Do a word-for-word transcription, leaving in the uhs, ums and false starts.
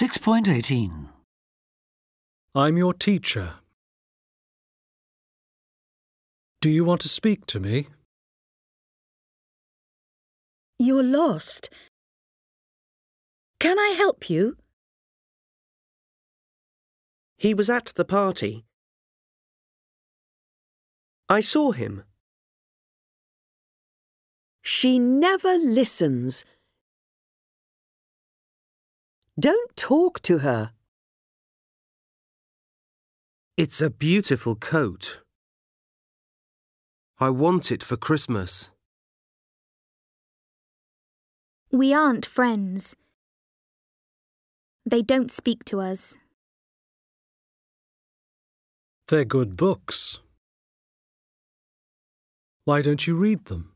six point eighteen. I'm your teacher. Do you want to speak to me? You're lost. Can I help you? He was at the party. I saw him. She never listens. Don't talk to her. It's a beautiful coat. I want it for Christmas. We aren't friends. They don't speak to us. They're good books. Why don't you read them?